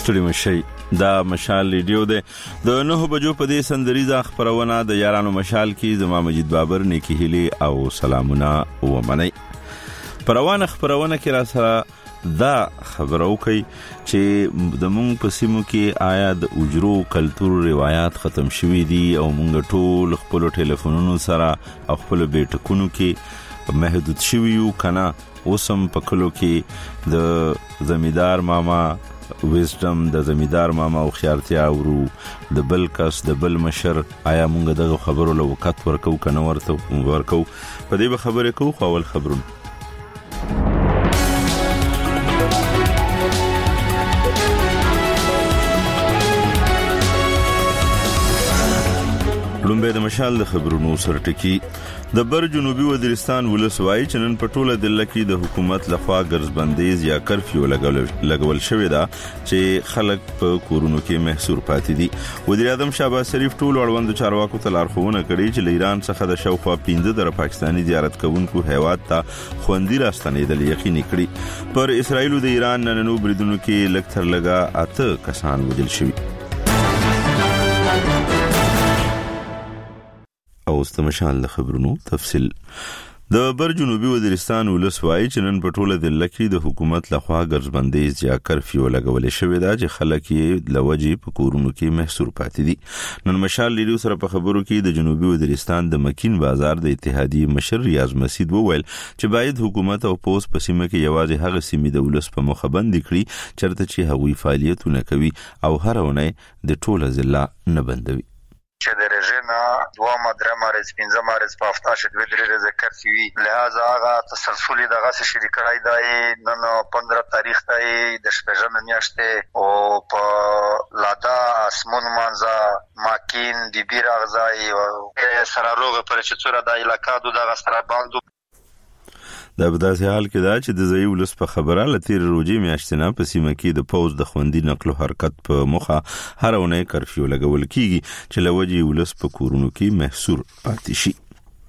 ستړي مشي دا مشال ریډیو ده د 9 بجو په دې سندریزه خبرونه د یارانو مشال کې زما مجید بابر نیکی هلی او سلامونه ومني پروانه خبرونه کې را سره دا خبرو کوي چې د مونږ په سیمو کې آیا د اجرو کلتور روایت ختم شوي دي او مونږ ټول خپل ټلیفونونو سره او خپل بیٹکونو کې محدود شوي یو کنه اوسم په کلو کې د زمیدار ماما ویزډم د زمیدار ماما او خیارتیا ورو د بل کس د بل مشر آیا مونږ دغه خبرو له وخت ورکو کنه ورکو په دې به خبرې کوو خو اول خبرونه لومبه د مشال د خبرونو سرټکی د بر جنوبي وزیرستان ولسوای چنن پټوله د لکی د حکومت لخوا ګرځبندیز یا کرفیو لګول شوې ده چې خلک په کورونو کې محصور پاتې دي وزیر اعظم شهباز شریف ټول اړوند چارواکو ته لارښوونه کړې چې ایران څخه د شاوخوا 15 در پاکستانی زیارت کوونکو هیواد ته خوندي راستنېدل یقیني کړي پر اسرائیل د ایران نننو بریدونو کې لکتر لګا 8 کسان وژل شوي او استمشال د خبرونو تفصیل د بر جنوبي وزیرستان ولسوای چنن پټوله د لکی د حکومت لخوا ګرځبندیز یا کرفیو لګول شوې ده چې خلک یې لوجي په کورونو کې محصور پاتې دي نن مشال لیدو سره په خبرو کې د جنوبي وزیرستان د مکین بازار د اتحادیه مشر ریاض مسید وویل چې باید حکومت او پوس په سیمه کې یوازې هغه سیمې د ولس په مخه بند کړي چرته چې هغوی فعالیتونه کوي او هر ونه د ټوله ضلع نه بندوي چې د رژینا 2 مارچ 15 مارچ په هفته شې د درې ذکر سی لہذا هغه تسلسلي دغه شریکای دی نن 15 تاریخ ته د شپږم میاشتې او په لادا اسمون مانزا ماکین دی بیرغزای او سره روغه پر چې څوره د علاقې دغه سره باندې دا په داسې حال کې دا چې د ځای ولس په خبره لتیر روجي میاشتنه په سیمه کې د پوز د خوندي نقل او حرکت په مخه هرونه کرفیو لګول کیږي چې لوجي ولس په کورونو کې محصور پاتې شي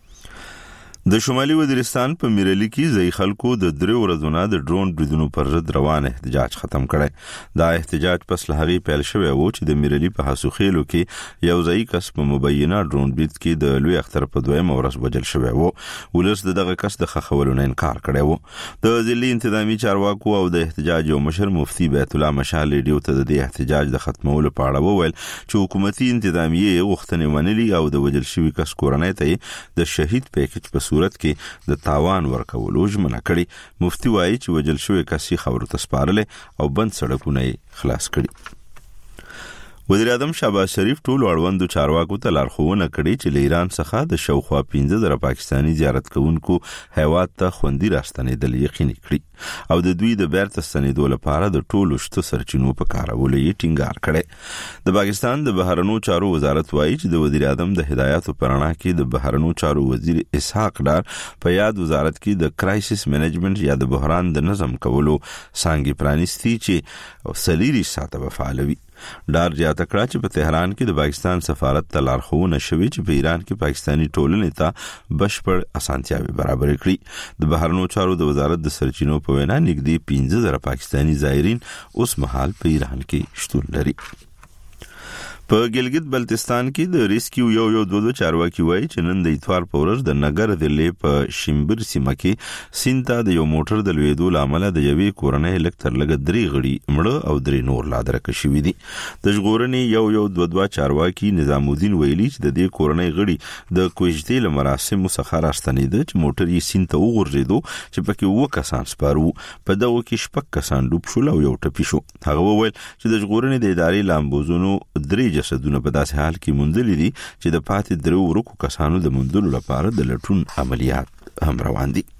د شمالي وزیرستان په میرلی کې ځای خلکو د 3 ورځې د ډرون بریدونو پر ضد روان احتجاج ختم کړي دا احتجاج پس له هغې پیل شوی و چې د میرلی په حسوخیلو کې یو ځای کس په مبینه ډرون برید کې د لوی اختر په 2 ورځ وژل شوی و ولس دغه کس د خخولو نه انکار کړی و د ضلعي انتظامی چارواکو او د احتجاج یو مشر مفتی بیت الله مشال ریډیو ته د احتجاج د ختمولو په اړه وویل چې حکومتي انتظامیه غوښتنې منلي او د وژل شوی کس کورنۍ ته د شهید پیکج په صورت کې د تاوان ورکولو ژمنه کړي مفتی وایي چې وژل شوی کسي خبرو ته سپارلې او بند سړکونه خلاص کړي وزیر اعظم شهباز شریف ټول اړوند چارواکو ته لارښوونه کړې چې ایران څخه د شاوخوا 15 در پاکستانی زیارت کوونکو هیواد ته خوندي راستنېدل یقیني کړي او د دوی د بیرته ستنېدو لپاره د ټولو شته سرچینو په کارولو یې ټینګار کړي د پاکستان د بهرنیو چارو وزارت وایي چې د وزیر اعظم د هدایاتو پرانا کې د بهرنیو چارو وزیر اسحاق ډار په یاد وزارت کې د کرایسس منیجمنت یا د بحران د نظم کولو څنګه پرانیستي چې سلیری ساته فعالوي ډار زیاته کړه چې په تهران کې د پاکستان سفارت ته لارښوونه شوې چې په ایران کې پاکستانی ټولنې ته بشپړ اسانتیاوي برابر کړي د بهرنیو چارو د وزارت د سرچینو په وینا نږدې 15 زره پاکستانی زایرین اوس مهال په ایران کې شتون لري په ګلګت بلتستان کې د ریسکیو یو دوه چارواکي وایي چې نن د اتوار په ورځ د نګر ضلع په شیمبر سیمه کې سینتا د یو موټر د لویدو لامل د یوې کورنۍ لکتر لګ 3 غړي مړه او 3 نور لادرک شوي دي د ژغورنې یو دوه چارواکي نظام الدین ویلي چې د دې کورنۍ غړي د کوژدې مراسم څخه راستنېده چې موټر یې سینتا وغورځیدو چې پکې 2 کسان سپارو په دغه کې 6 کسان ډوب شول او یو ټپي شو هغه وویل چې د ژغورنې د ادارې لامبوزونو 3 جسدونه په داسې حال کې موندلې دي چې د پاتې 3 ورکو کسانو د موندلو لپاره د لټون عملیات هم روان دي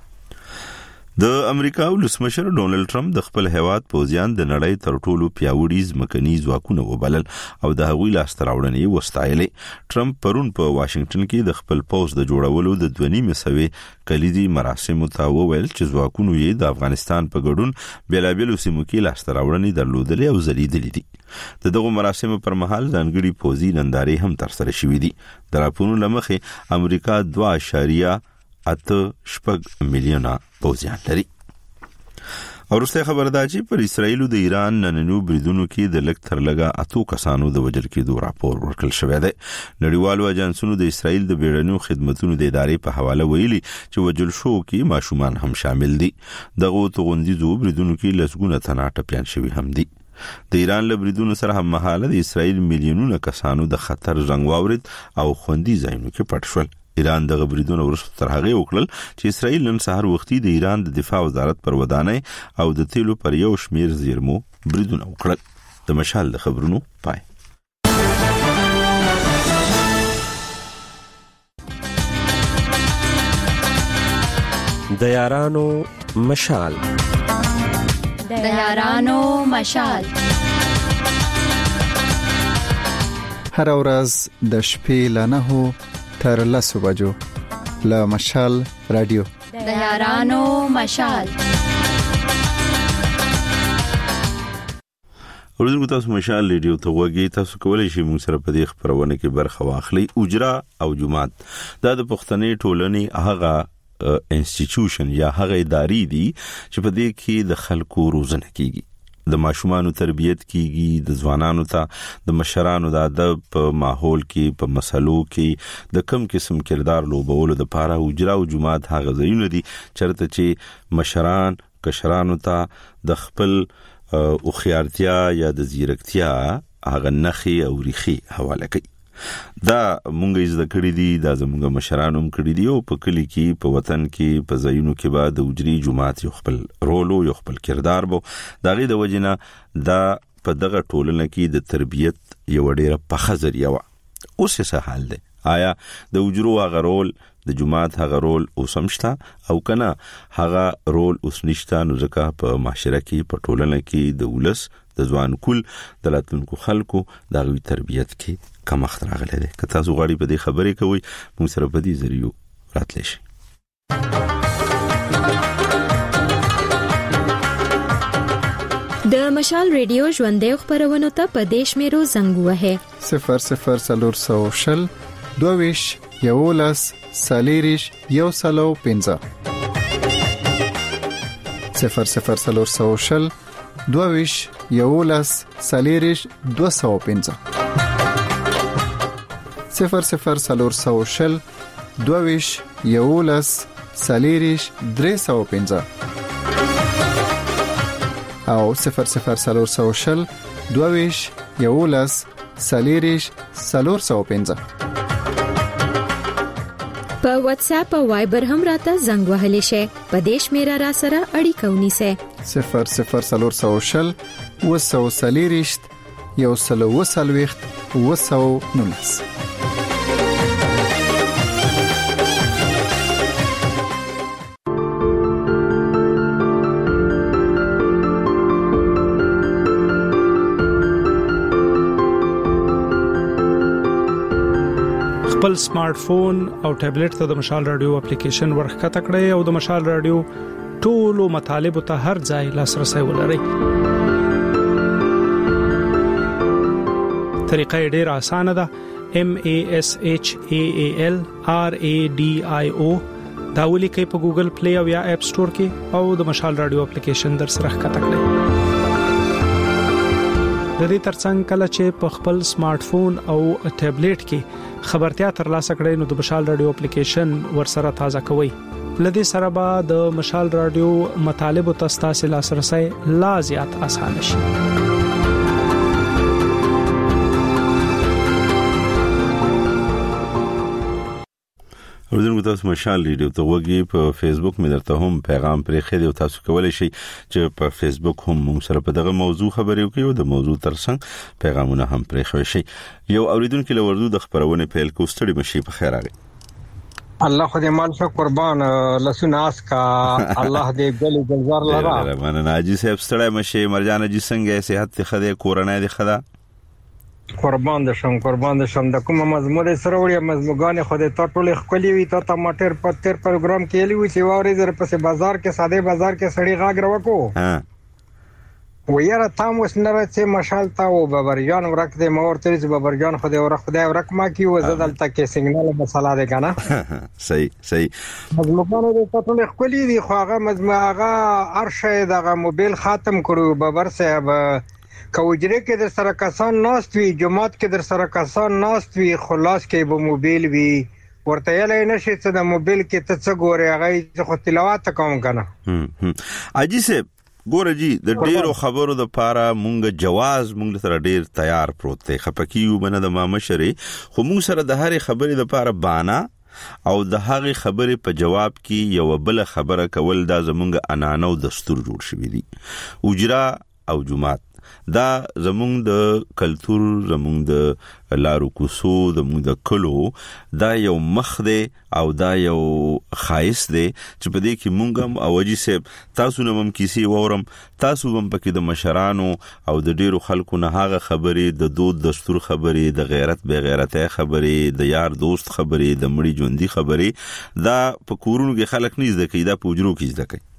د امریکا ولسمشر ډونلډ ټرمپ د خپل هیواد پوځیان د نړۍ تر ټولو پیاوړي ځمکني ځواکونه وبلل او د هغوی لاسته راوړنې وستایلې ټرمپ پرون په واشنگټن کې د خپل پوځ د جوړولو د 2.5 کلیدي مراسمو ته وویل چې ځواکونو یې د افغانستان په ګډون بیلابیلو سیمو کې لاسته راوړنې درلودلې او ځلیدلې دي دغه مراسمو پر مهال ځانګړي پوځي نندارې هم ترسره شوې دي د راپورونو لمخې امریکا 2.8 میلیونه پوځیان لري ورسته خبر ده چې پر اسرایل د ایران نننو بریدونو کې د لک تر لګه 8 کسانو د وژل کېدو راپور ورکړل شوی دی. نړیوالو اجنسونو د اسرایل د بیړنیو خدماتو د ادارې په حواله ویلي چې وژل شو کې ماشومان هم شامل دي. دغه توغندیزو بریدونو کې لسګونه تنه ټپيان شوی هم دي. د ایران له بریدونو سره هم مهاله د اسرایل میلیونونه کسانو د خطر زنګ واورید او خوندي ځایونو کې پټ شول. ایران د بریدونو وروسته تر هغه وکړل چې اسرایل نن سهار وختي د ایران د دفاع وزارت پر ودانۍ او د تیلو پر یو شمیر زیرمو بریدونه وکړل. د مشال د خبرونو پای. د یارانو مشال. د یارانو مشال. هر ورځ د شپې له 9 تر 10 بجو له مشال رادیو. د یارانو مشال. ورځو تاسو مشال رادیو ته وګورئ. تاسو کولای شئ موږ سره په دې خبرونه کې برخه واخلئ. اجرا او جماعت دا د پښتنې ټولنې هغه انسټیټیوشن یا هغه ادارې دي چې په دې کې د خلکو روزنه کیږي، د ماشومانو تربیت کیږي، د ځوانانو ته د مشرانو د ادب په ماحول کې په مسلو کې د کم قسم کردار لوبولو د پاره اجرا او جماعت هغه ځایونه دي چرته چې مشران کشرانو ته د خپل او خيارتیا یا د زیرکتیا هغه نخي او ریخي حواله کوي. دا مونږه زده کړی دي، دا زمونږ مشرانو هم کړی دي او په کلی کې په وطن کې په ځایونو کې بعد د اجري جماعت یو خپل رول او یو خپل کردار بو. دا غي د وجنه دا په دغه ټولنه کې د تربيت یو ډیره په خزریه و. اوس څه حال دی؟ آیا د اجرو هغه رول د جماعت هغه رول اوس همشته او کنه هغه رول اوس نشته؟ نو ځکه په معاشره کې په ټولنه کې د ولس د ځوان کول د لاتونکو خلکو د غوي تربيت کې کم وخت راغلی دی. که تاسو غواړئ په دې خبرې کوئ موږ سره په دې ذریعو راتلی شئ. د مشال ریډیو ژوندې خبرونه ته په دیش میرو زنګ وهه 0040 22 یولس سالیریش یو سلو 15 0040 22 یولس سالیریش 215 0040 22 یولس سالیریش 315 او 0040 22 یولس سالیریش 415. په واتس اپ او وایبر هم راته زنګ وهلی شي. په دیش میرا را سره اړیکه ونیسه 0040 وسو سالیریش یو سلو وسلويخت وسو نونس. خپل سمارټ فون او ټابلیټ ته د مشال رادیو اپلیکیشن ورخته کړئ او د مشال رادیو ټولو مطالب ته هر ځای لاسرسي ولرئ. طریقه ډیره اسانه ده. MASHAAL RADIO دا ولیکئ په ګوګل پلی او یا اپ سٹور کې او د مشال رادیو اپلیکیشن در سره ښکته کړئ. د دې ترڅنګ کله چې په خپل سمارټ فون او ټابلیټ کې خبرتیا ترلاسه کړئ نو د مشال رادیو اپلیکیشن ورسره تازه کوئ. لدې سره به د مشال رادیو مطالب او تاسو لاسرسي لا زیات آسان شي. ورته تاسو مشال ریډیو ته وګورئ. په فیسبوک مې درته هم پیغام پرې خېدو تاسو کولای شئ چې په فیسبوک هم موږ سره په دغه موضوع خبرې وکړو او د موضوع ترڅنګ پیغامونه هم پرې خوښ شي. یو اوریدونکو له ورزو د خبرونه پیل کوستړي مشي په خیر راغی. الله خدای مال شو قربان لسونه اس کا الله دې ګل گلزار لرا. من ناجی صاحب ستړی مشي مرجان جی څنګه صحت ته خده کورنۍ دي خدا قربان دشم د کومه مزمور سره وړي مزموګان خدای ته ټول خپلې وي ته ټماټر پتر پروګرام کې لوي چې واره زر پسې بازار کې ساده بازار کې سړی غاګ راوکو ویره تام وس نه راځي مشال تا او بابرجان ورک دې مور ترې بابرجان خو دې خدای ورک ما کی و زدل تک سیګنال مساله ده کنه صحیح مزموګانو د ټول خپلې دي خو هغه مزماغه ارشه دغه موبایل ختم کړو بابر صاحب کوجره کې در سره کسان ناست وی جماعت کې در سره کسان ناست وی خلاص کې به موبایل وی ورته یې نشي چې د موبایل کې ته څه ګوري هغه خو تلاوت کوم کنه اجي صاحب ګوره جی د ډیرو خبرو د پاره مونږ جواز مونږ سره ډیر تیار پروت دی خپکیو بنه د مامشري خو مونږ سره د هرې خبرې د پاره بانا او د هغه خبرې په جواب کې یو بل خبره کول دا زمونږ انانو دستور جوړ شوی دی اجرا او جمعات دا زمونږ د کلچر زمونږ د لارو کوسو زمونږ د کلو دا یو مخ دی او دا یو خایس دی چې په دې کې مونږ هم اوجی سه تاسو نوم کیسي وورم تاسو هم پکې د مشرانو او د ډیرو خلکو نه هغه خبرې د دود دستور خبرې د غیرت به غیرته خبرې د یار دوست خبرې د مړي ژوندۍ خبرې دا په کورونو کې خلک نه زده کوي دا په وجرو کې زده کوي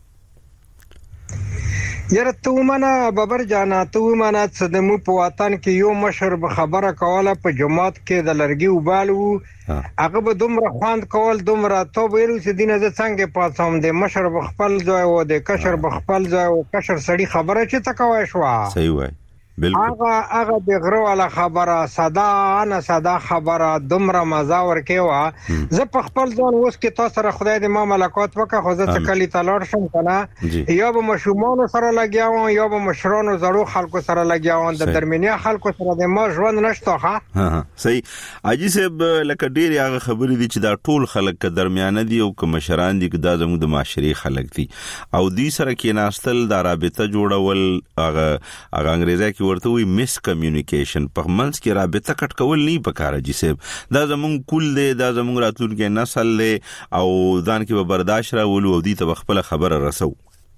یره ته مانا بابر جانا ته مانا چې د مو په وطن کې یو مشر به خبره کوله په جماعت کې د لرګي وبالو هغه به دومره خواند کول دومره ته ویلو چې دینه ز څنګه پاتم د مشر به خپل ځای او د کشر به خپل ځای او کشر سړي خبره چې تکوي شو صحیح وای هغه د غرو ولا خبره صدا خبره دومره مزه ورکیوا زه په خپل ځان اوس کې تاسو سره خدای دې ما ملکات وکړه خو زه څه کلی تلار شم کنه یا به مشومان سره لګیاو یا به مشرانو زړو خلکو سره لګیاو د درمنیا خلکو سره د ما ژوند نشته ها صحیح اجي صاحب لکه ډیر هغه خبرې دي چې دا ټول خلک که درمیانه دي او که مشران دي که دا زموږ د معاشري خلک دي او دې سره کې ناستل دا رابطه جوړول هغه انګریزي ورته وي مس کمیونیکیشن په منځ کې رابطه کټ کول نه پکاره جی صاحب دا زمونږ کول دی دا زمونږ راتلونکي نسل دی او ځان کې به برداشت راولو او دې ته خپل خبره رسو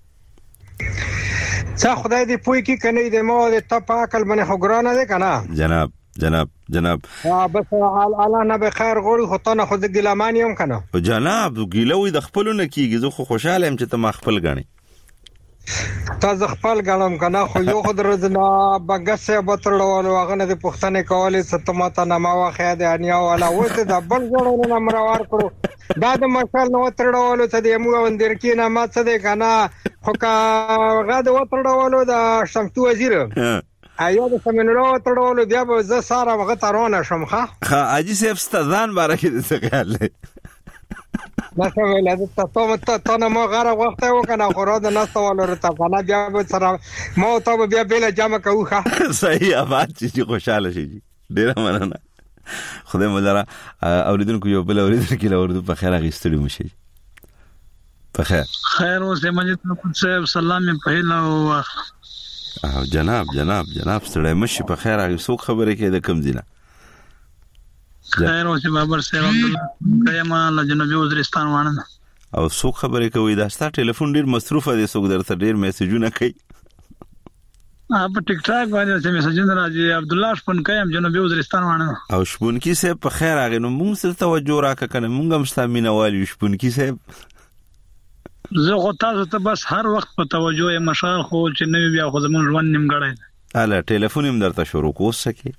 څه خدای دې پوي کې کني د مو د ټاپ عقل باندې خګرانه ده کنه جناب بس الله نه به خیر غوړي خو ته نه خود ګلمان یم کنه جناب ګیلوي د خپل نه کیږي زه خو خوشاله يم چې ته ما خپل غني تاسو خپل غلم کنه خو یو خود رزنا بغسه بتړول واغنه د پښتنه کولې ستماته نما واخیا د انیا ولا وته د بل جوړونه نمبر کړو دا د مشال نو تړول ته د مو وندر کې نه ما څه ده کنه خو کا غاد وتړول د شمتو وزیر ایو د سمنلو تړول بیا به ز ساره وغه ترونه شمخه اجي صاحب ستدان بارکه څه خیال ما څه ویل ته نه ما غره وخت وکنه خو را د ناستو ولرته کنه بیا به سره ما ته بیا بیل جمع کوخه صحیح آواز چې خوشاله شي ډیر مننه خدای مولاره اوریدونکو یو بل اوریدونکو له اردو په خیر غیستړي مشي په خیر اوسه مجید صاحب سلام په هلا جناب ستړی مشي په خیر هغه څوک خبره کوي د کم دینه خیر اوسه بابر صاحب عبد الله کایما له جنوبي وزیرستان وانه او څوک خبره کوي دا ستاسو ټلیفون ډیر مصروفه دي څوک درته ډیر میسجونه کوي په ټیک ټاک باندې چې میسجونه راځي عبد الله شپون کایم جنوبي وزیرستان وانه او شپون کی صاحب په خیر هغه نو موږ سره توجه راکړه کنه موږ هم ستامینه والی شپون کی صاحب زه خو تاسو ته بس هر وخت په توجه یم مشال خو چې نو بیا خو زمون ژوند نیمګړی اله ټلیفون هم درته شروع کوسکه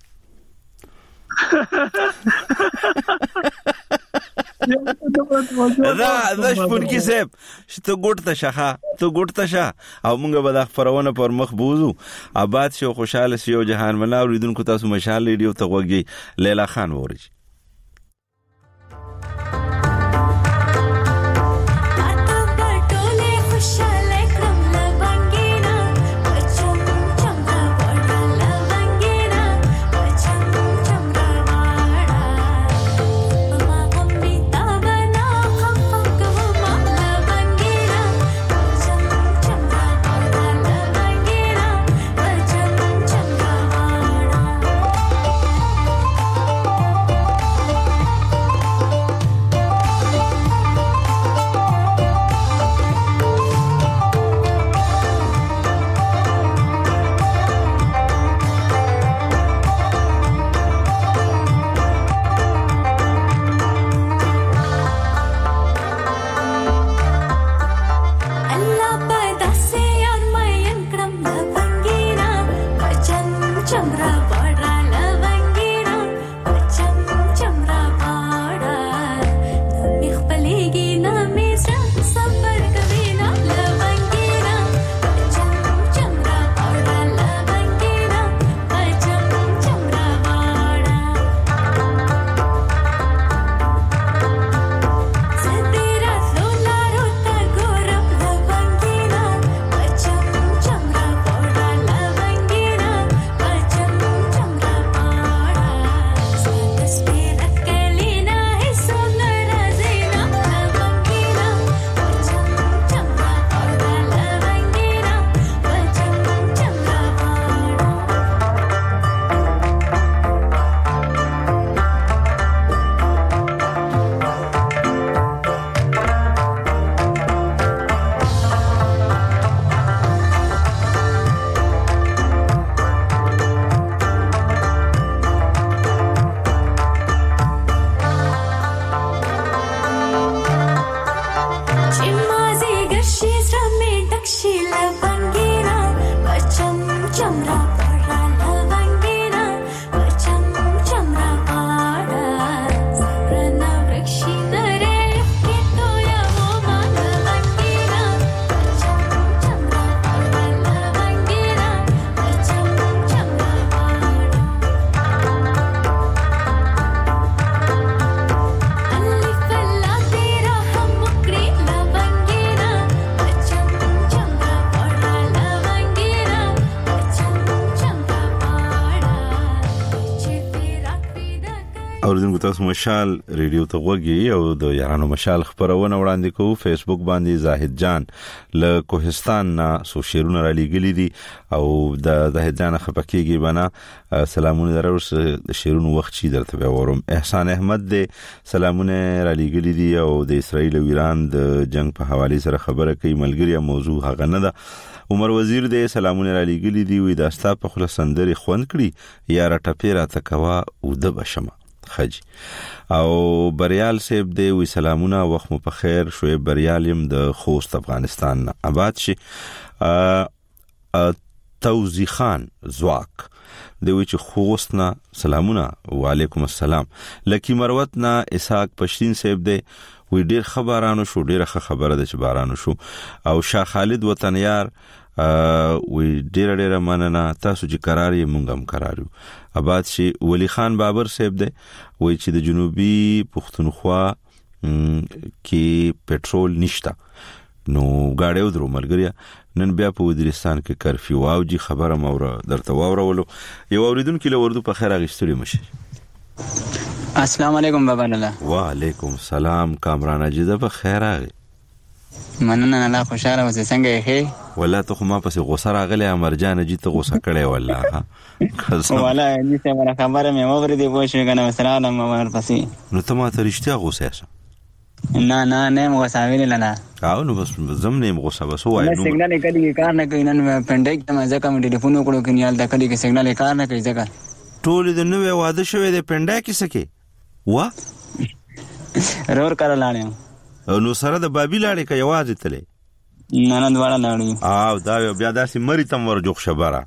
دا شپون کی صاحب شته ګټ ته شه او موږ به د خبرونه پر مخ بوزو آباد شو خوشاله شو جهان منا اوریدونکو تاسو مشال ریډیو ته وګي لیلا خان ووري اوریدونکو تاسو مشال ریډیو ته وګورئ او د یارانو مشال خبرونه وړاندې کوو. فیسبوک باندې زاهد جان له کوهستان نه سو شیرونه را لګلې دي او د زاهد جان خپکیږي بنا سلامونه دروس شیرونو وخت چی درته وورم. احسان احمد دې سلامونه را لګلې دي او د اسرائیل او ایران د جنگ په حواله سره خبره کوي. ملګری موضوع هغه نه ده. عمر وزیر دې سلامونه را لګلې دي وې د استا په خله سندري خوند کړي یا را ټپیرا تکوا او د بشمه خجی او بریال صاحب دی وی سلامونه وخت مو په خیر. شعیب بریالیم د خوست افغانستان نه آباد شي. توزی خان زواک دی وی چې خوست نه سلامونه وعلیکم السلام. لکی مروت نه اسحاق پشتین صاحب دی وی ډیر خبرانو شو ډیره خبره ده چې بارانو شو. او شاه خالد وطنیار وی ډیره مننه تاسو چې قرار یې مونږ هم قرار یو. آباد شي. ولی خان بابر صاحب دی وی چې د جنوبي پښتونخوا کې پټرول نشته نو گاډیو درو ملګریا نن بیا په وزیرستان کې کرفیو او جی خبره مور درته واورولو. یو اوریدونکو له وردو په خیر اغشتړي مشه. السلام علیکم بابا لالا. وعلیکم السلام کامران اجازه په خیر راغی. مننه الله خوشاله اوسې څنګه یې؟ والله ته خو ما پسې غوسه راغلی امرجان جی ته غوسه کړې والله قسم والله دې څه مره خبره مې اورېدې پوه شوې کنه سلام مور پسې نو ته ما ته رښتیا غوسه یې؟ نه غوسه ویل نه او نو بس زم نه غوسه بس وای نو سیګنال کړي کار نه کوي نن پندای ته مزه کوم ټلیفون وکړو کنيال دا کړي کې سیګنال کار نه کوي ځکه ټول د نوې واده شوې د پندای کې سکه وا رور کار لاړم نو سره د بابي لاړې کې یوازې تلې نه دواړه لاړو او دا بیا داسې مری تم ورجوخ شبره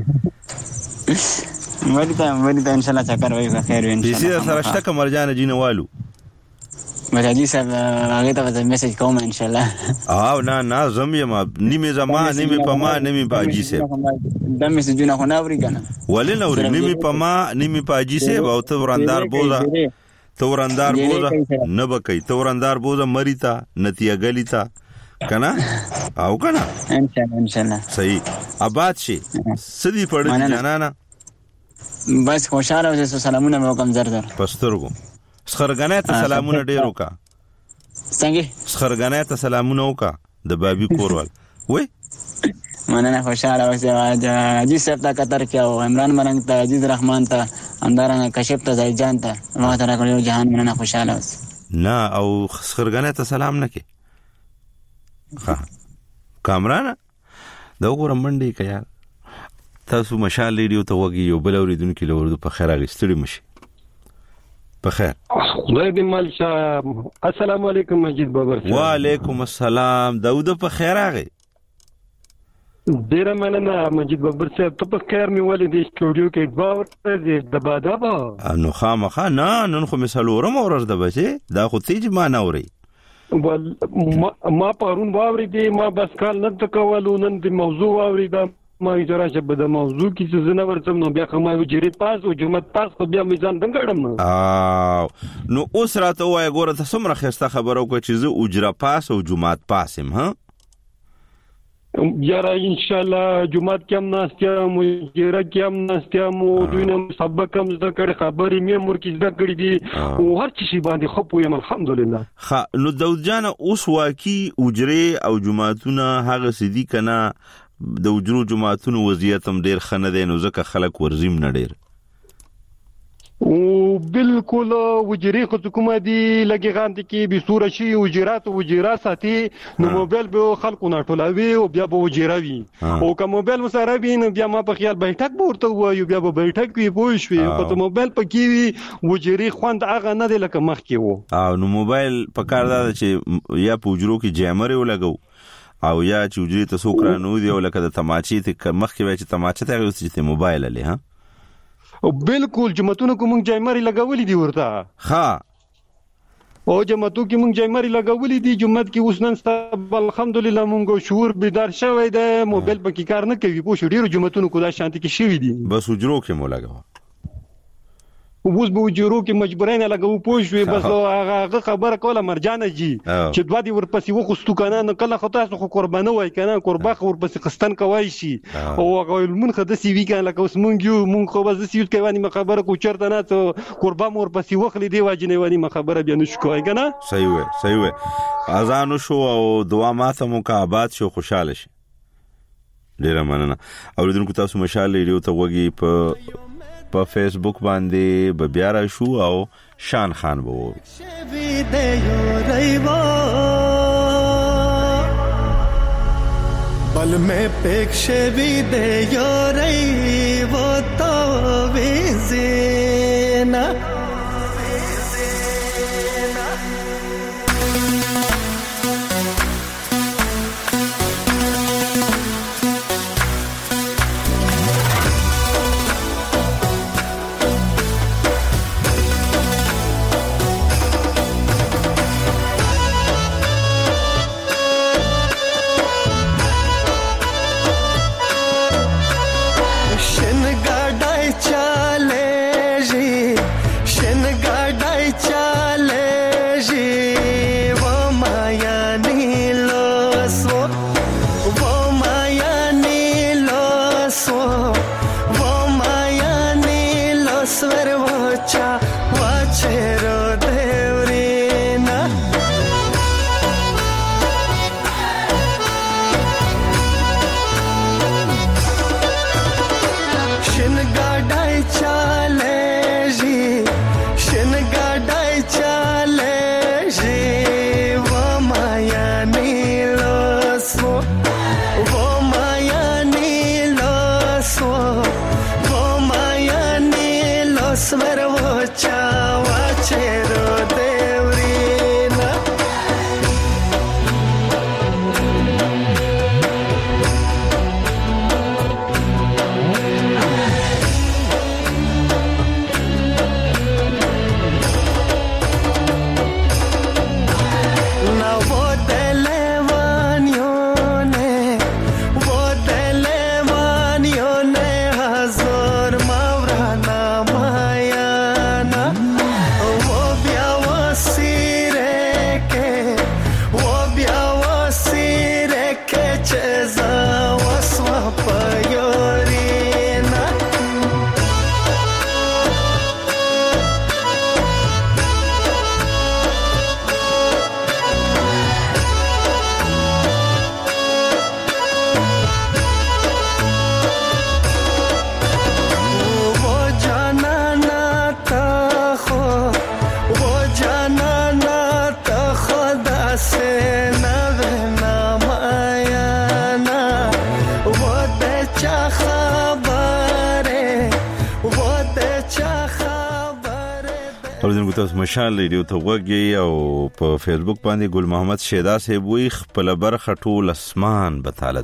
مری ته ان شاء الله چکر وای په خیر ان شاء الله. دې سره شته کمرجان جنوالو مجاجي صاحب هغه ته میسج کوم ان شاء الله. او نه زمي ما نیمه زما نیمه پما نیمه باجی صاحب دا میسجونه خو نه اوري کنه ولې نه اوري نیمه پما نیمه باجی صاحب او ته ورندار بوزا تورندار بوزا نه بکای تورندار بوزا مریتا نتیه غلیتا کنه او کنه ان شاء الله صحیح. آباد شي سدي پړ جنانا بس خوشاله اوسه سلامونه مو کوم زر پسترګو سخرګنه ته سلامونه ډیرو کا څنګه سخرګنه ته سلامونه وکا د بابي کورول وای مننه خوشاله اوسه اجي صاحب ته قطر کې او عمران مرنګ ته عزیز رحمان ته اندارانه کشپ ته زای جان ته ما ته راغلو جهان مننه خوشاله اوسه. نه او سخرګنه ته سلام نه کې ها کامران دا وګورم منډي کیا تاسو مشال ریډیو ته وګي یو بل اوریدونکو له ورته په خیر اغستړي مشي په خیر. خدای دې مال شه. السلام علیکم مجید بابر. وعلیکم السلام داود په خیر راغی. ډیره مننه مجید بابر صاحب ته په خیر می ولې د سټوډیو کې باور د بادابا نو خامخا نه نن خو مثال ورم ورځ د بچي دا خو تیج ما نه اوري ما پرون باورې دي ما بس کال نه تکولو نن د موضوع اوري دا ما اجازه شه به د موضوع کې څه نه ورڅم نو بیا کومه وجری پاس او جمعه پاس خو بیا میزان دنګړم نو اوس راته وای ګوره ته څومره خسته خبرو کو چې زه اجره پاس او جمعه پاسم ها یاره ان شاء الله جمعه کې هم ناستیا مجره کې هم ناستیا مو دوینه سبق هم ذکر خبرې مې مور کې ذکر دي او هر څه باندې خو پویم الحمدلله. نو داود جان اوس واکي اجره او جمعهتونه هغه سدي کنه د اجرو جمعهتونو وضعیت هم ډیر خنه دي نو ځکه خلک ورزم نه ډیر او بالکل وجری خو کومه دي لګي غاندي کې به صورت شي وجرات ساتي نو موبایل به خلکو نه ټولوي او بیا به وجراوي او کوم موبایل مسره وي نو بیا ما په خیال بیٹک ورته وایو بیا به بیٹک وي پوه شوي په موبایل پکې وي وجری خوند هغه نه دی لکه مخ کې وو او نو موبایل په کار دا چې یا په وجرو کې جیمر ولګو او یا چې وجری ته سوکرانو دی او لکه د تماچې ته مخ کې وای چې تماچې ته غوښتي چې موبایل لې ها او بالکل جمعتونو کوم جایمري لګولې دي ورته ها او جمعتو کې مونږ جایمري لګولې دي جمعت کې اوس نن ست الحمدلله مونږ شعور بیدار شوی دی موبایل پکې کار نه کوي پوه شو ډیرو جمعتونو کو دا شانتي کې شوی دي بس وجرو کې مو لګاو اوس به وجرو کې مجبورین لګو پوښوي بس هغه خبره کوله مرجانه جی چې دوه دی ورپسې وخستو کنه نو کله خو تاسو خو قربانه وای کنه قرباخ ورپسې خستن کوي شي او هغه مونږ د سی وی کنه لکه اوس مونږ خو بس سی کوي ونی خبره کو چرته نه ته قربان ورپسې وخلی دی واجنې ونی خبره بیا نشو کوي کنه صحیح وي اذان شو او دعا ماته مکعبات شو خوشاله شي ډیره مننه اوریدونکو تاسو مشال ریډیو ته وګي په فیسبوک باندې به بیا را شو او شان خان به بل میں پیک شوی دے یوری وہ تو ویزینا تاسو مشال ریډیو ته وګورئ او په فیسبوک باندې ګل محمد شیدا صاحب وی خپل برخه ټول اسمان به تعالی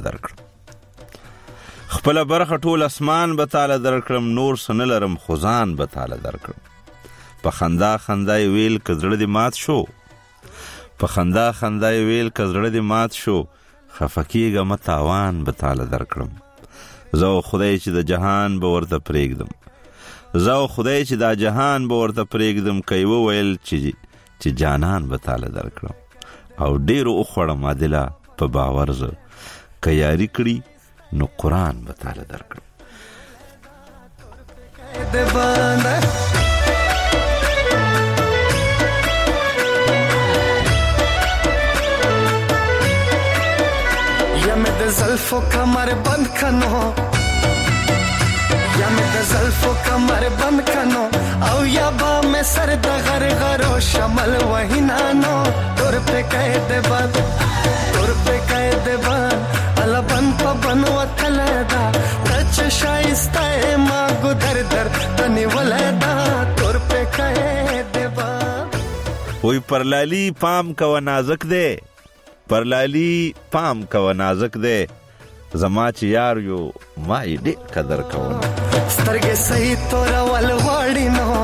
درکړم خپل برخه ټول اسمان به تعالی درکړم نور سنلرم خزان به تعالی درکړم په خندا خندای ویل کزړه دی مات شو په خندا خندای ویل کزړه دی مات شو خفکیګه متاوان به تعالی درکړم زه خدای چې د جهان به ورته پرېږدم زه خدای چې دا جهان به ورته پرېږدم کوي وویل چې جانان به تعالی درکړم او ډېرو وخوړم عادله په باور زه که یاري کړي نو قرآن به تعالی درکړم یا میں د زلفو کمر بند کنو یا میں د زلفو کمر بند کنو او یا با میں سر د غرغرو شمل وہینانو تور پہ قید بند تور پہ قید بند الا بند پا بن وطلدا تچ شائستہ ما گدر در تنی ولدا تور پہ قید بند وی پرلالی پام کو نازک دے پرلالی پام کو نازک دے زما چې یار یو ما یې ډېر قدر کوم سترګې صحیح تورول غواړي نو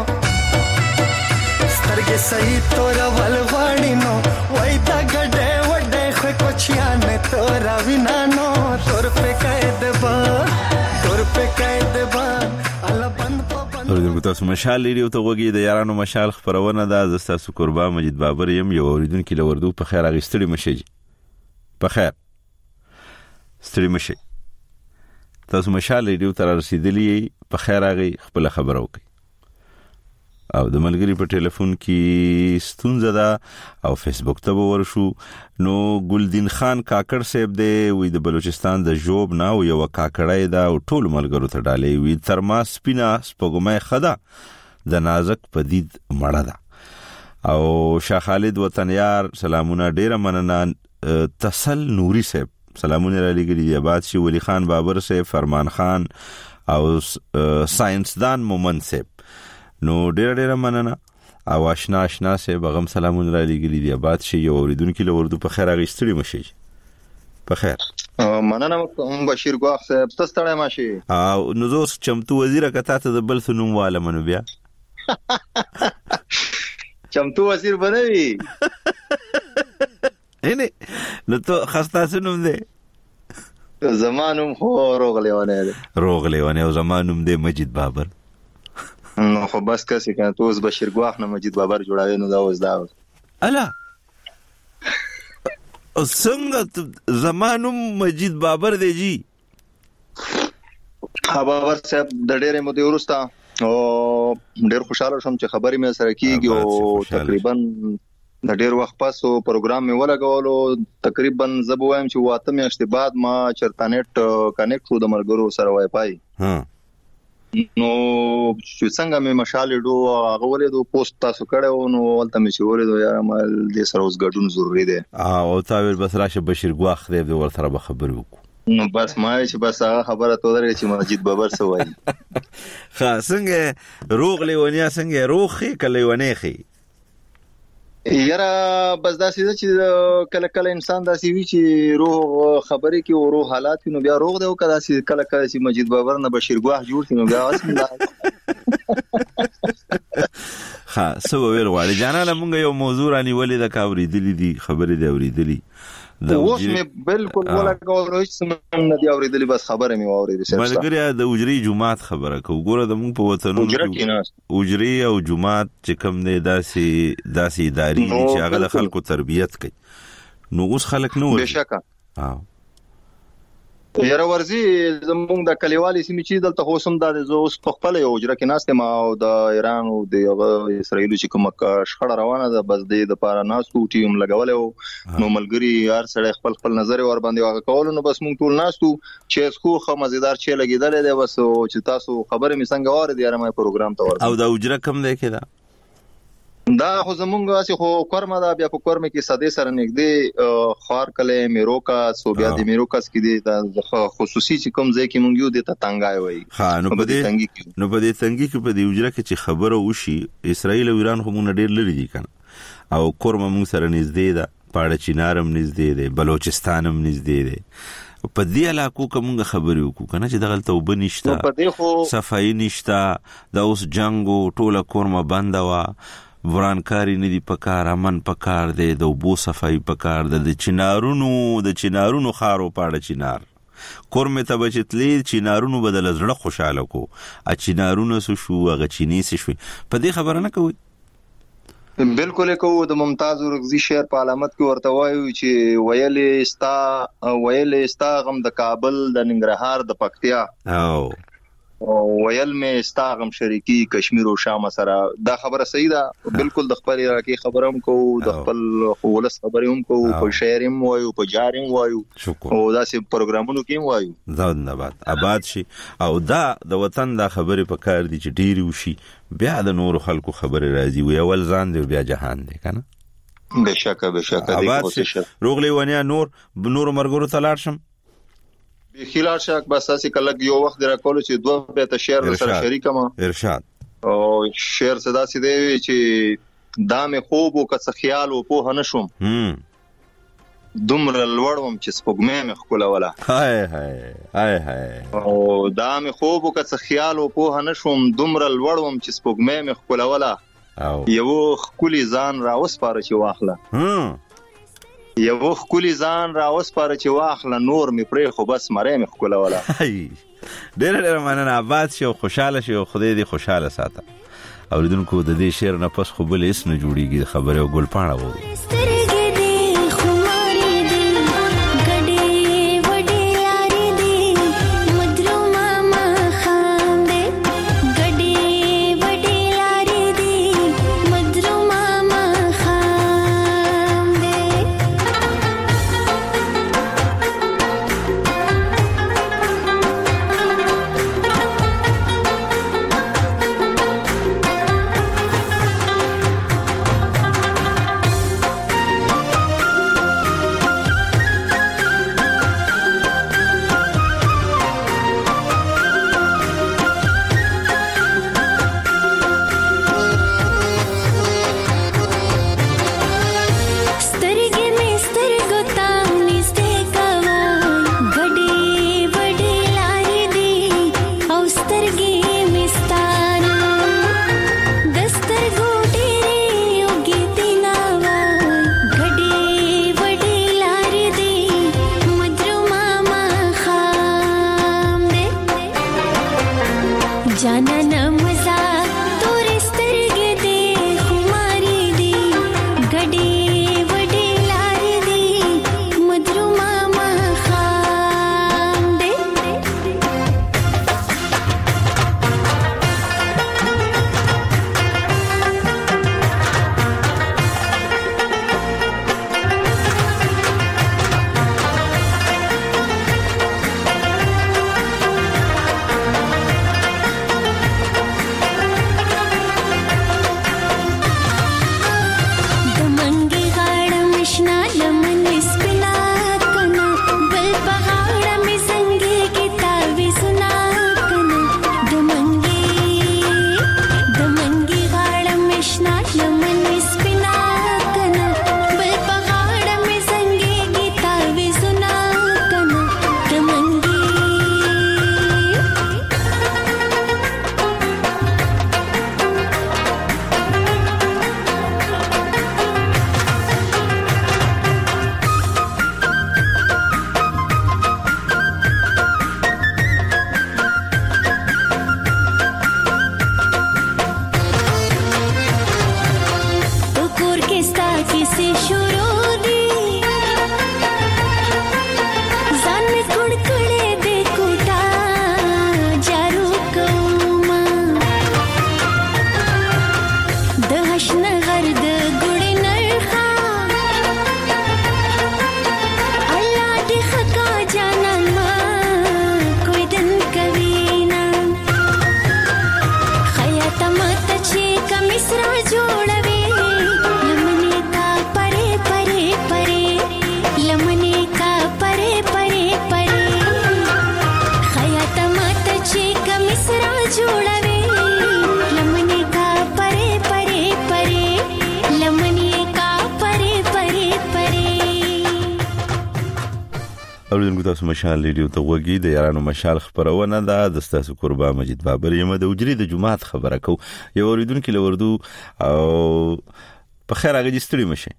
سترګې صحیح تورول غواړي نو وای دا ګډې وډې خو کوچیانې تورا وینا نو تور په قید بند تور په قید بند الله بند په بند تاسو مشال ریډیو ته وګورئ د یارانو مشال خبرونه ده. زه تاسو قربان مجید بابر یم. یو اوریدونکو لوردو په خیر اغستړي مشي. په خیر ستړي مشي. تاسو مشال ریډیو ته رسیدلی په خیر اغي خپل خبرو کوي. او د ملګری په ټلیفون کې ستونزه ده او فیسبوک ته ورشو. نو ګلدین خان کاکړ صاحب دی وی د بلوچستان د جوب نه او یو کاکړای دا او ټول ملګرو ته ډالې وی ترما سپینا سپوږمۍ خدا د نازک پدید مړه ده. او شاه خالد وطنیار سلامونه ډیره مننه. تسل نوري صاحب سلامونه را لګی دی. آباد شي ولی خان بابر صاحب فرمان خان او ساينسدان مومن صاحب نو ډیره مننه. او آشنا صاحب غم سلامونه را لګی دی. آباد شي یو اوریدونکو لوردو په خیر اغستړي مشي. په خیر مننه بشیر ګواخ صاحب تاسو ته ماشي. او نو زه چمتو وزیر کته ته د بل سنوم واله منو بیا چمتو وزیر بنوي نه نو ته خسته سنوم دی. زمانوم هو روغلیونه او زمانوم دی مجید بابر. نو خو بس کسي کنه تو اوس بشیر ګواخ نه مجید بابر جوړاوي نو دا اوس دا الا او څنګه زمانوم مجید بابر دی جی. بابر صاحب د ډېرې مودې وروسته او ډېر خوشاله شوم چې خبرې مې سره کیږي او تقریبا د ډېر وخت پس پروګرام مې ولګولو. تقریبا زه به وایم چې واته میاشتې بعد ما چرتانټ کنیکټ شو د ملګرو سره وای فای. نو چې څنګه مې مشالېدو هغه ولیدو پوسټ تاسو کړو نو ولته مې چې ولیدو یار مال دې سره اوس ګډون ضروری دی. او تا ویل بس راشه بشیر ګواخ دی ور سره به خبرې وکړو. نو بس ما چې بس هغه خبره تو درې چې مجید بابر څه وایي. څنګه روغ لیونیا څنګه روخي کلیونه خي یاره بس دا سیده چې کله کله انسان دا سی وی چې روح خبرې کې او روح حالات نو بیا روغ دی او کله چې کله کله چې مجید بابر نه بشیر ګواخ جوړ شي نو بیا اصل سو ویل غواړي جانانه مونږ یو موضوع رانی ولې د کاوري دي خبرې دی اوریدلی اوس مې بالکل ولګاو چې نه دی اوریدلی بس خبره مې واورېده. ملګری د اجري جمعات خبره کو ګوره د مونږ په وطنونو کې اجري او جمعات چې کوم دی داسې اداري چې هغه د خلکو تربیت کوي. نو اوس خلک نو بشکه یاره ورزي زمونږ د کلیوالي سیمې چې دلته خوسم د زوس په خپل یو اجره کې ناست ما او د ایران او د اسرایل چې کومه شخړه روانه ده بس د لپاره ناستو ټیم لګولې نو ملګری هر سړی خپل نظر ور باندې واغ کول نو بس مونږ ټول ناستو چې خو خمزیدار چې لګیدل دی بس چې تاسو خبره مې څنګه واره دی یاره مې پروګرام ته ور او د اجره کم دی کېدا دا خو زمونږ اسی خو کورمه دا بیا په کورمه کې ساده سره نګدي خار کله میروکا سو بیا د میروکاس کې د خصوصي چې کوم ځای کې مونږ یو د تنګای وای. نو په دې تنګي کې په دې وجره کې چې خبره وشي اسرائیل او ایران هم ډېر لري دي کنه او کورمه مونږ سره نږدې ده پاړه چینارم نږدې ده بلوچستانم نږدې ده په دې علاقو کومه خبرې وکړو کنه چې دغلته وبنيشته صفای نشته د اوس جنگو ټوله کورمه بنده وا ورانکاری ندی پکار امن پکار دی د بو صفای پکار د چینارونو خارو پاړه چینار کورمه ته بچتلی چینارونو بدل زړه خوشاله کو ا چینارونو شو هغه چینی شو په دې خبره نه کوي. بالکل کو د ممتاز ورغزي شهر په علامت کې ورته وایو چې ویلې ستا غم د کابل د ننګرهار د پکتیا او ویل مې استاغم شریکی کشمیر او شام سره دا خبره صحیح ده بالکل د خپل علاقې خبرم کو د خپل ولس خبرم کو په شهرم وایو په جارم وایو او دا سي پروګرامونو کې وایو زنده‌باد آباد شي او دا د وطن د خبرې په کار دي چې ډیر وشي بیا د نور خلکو خبره راځي وی اول ځان دی بیا جهان دی کنه بشکه آباد شي روغلی ونیا نور مرګورو تلاړ شم خلال شک بس اسی کله یو وخت درا کول چې دوه به ته شعر سره شریکم ارشاد او شعر صدا سي دی چې دامه خوب او کڅ خیال او په نشم دومره لوړم چې سپوږمې مخ کوله ولا هاي او دامه خوب او کڅ خیال او په نشم دومره لوړم چې سپوږمې مخ کوله ولا یو خولي ځان را وسپاره چې واخله یو خولي ځان را وسپاره چې واخله نور می پرې خو بس مړې می خپل ولا ډېر مننه آباد شي او خوشاله شي او خدای دې خوشاله ساته. اوریدونکو د دې شعر نه پس خو بل هیڅ نه جوړیږي خبره او ګل پاڼه وو. اوریدونکو تاسو مشال ریډیو ته وګورئ د یارانو مشال خبرونه ده د ستاسو قربا مجید بابر یم د وجری د جمعات خبره کو یو اوریدونکو لوردو او په خیر هغه جستړي مشه